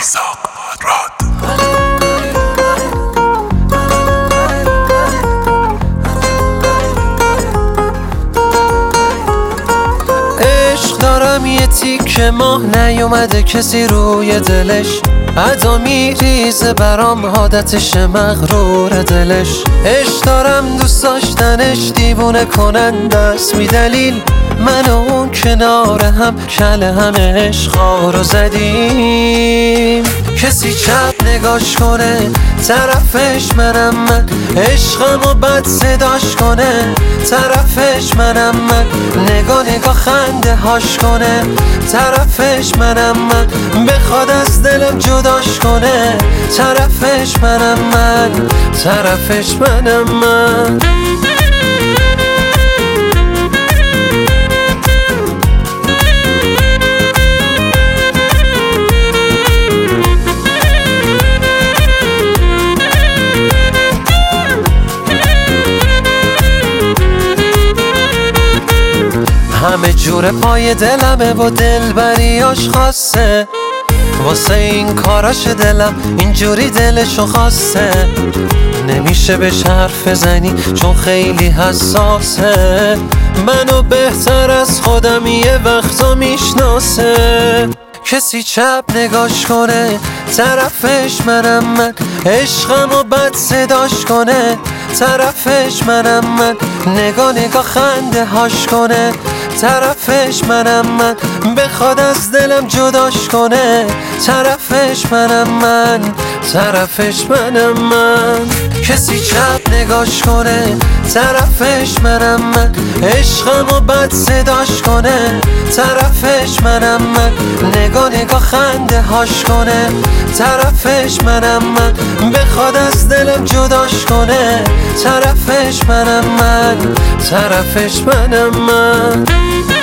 میثاق راد. عشق دارم یه تیکه ماه نیومده کسی روی دلش، ادا میریزه برام عادتش مغرور دلش. عشق دارم دوست داشتنش دیوونه کننده است، بی دلیل من و اون کنار هم کله همه عشقا رو زدیم. کسی چپ نگاش کنه طرفش منم من، عشقمو بد صداش کنه طرفش منم من، نگاه خنده هاش کنه طرفش منم من، بخواد از دلم جداش کنه طرفش منم من، طرفش منم من. همه جور پای دلمه و دلبریاش خاصه، واسه این کاراش دلم اینجوری دلشو خواسته. نمیشه بهش حرف بزنی چون خیلی حساسه، منو بهتر از خودم یه وقتا میشناسه. کسی چپ نگاش کنه طرفش منم من، عشقمو بد صداش کنه طرفش منم من، نگاه خنده هاش کنه طرفش منم من، بخواد از دلم جداش کنه طرفش منم من، طرفش منم من. کسی چپ نگاش کنه طرفش منم من، عشقمو بد صداش کنه طرفش منم من، نگاه خنده هاش کنه طرفش منم من، بخواد از دلم جداش کنه طرفش منم من، طرفش منم من.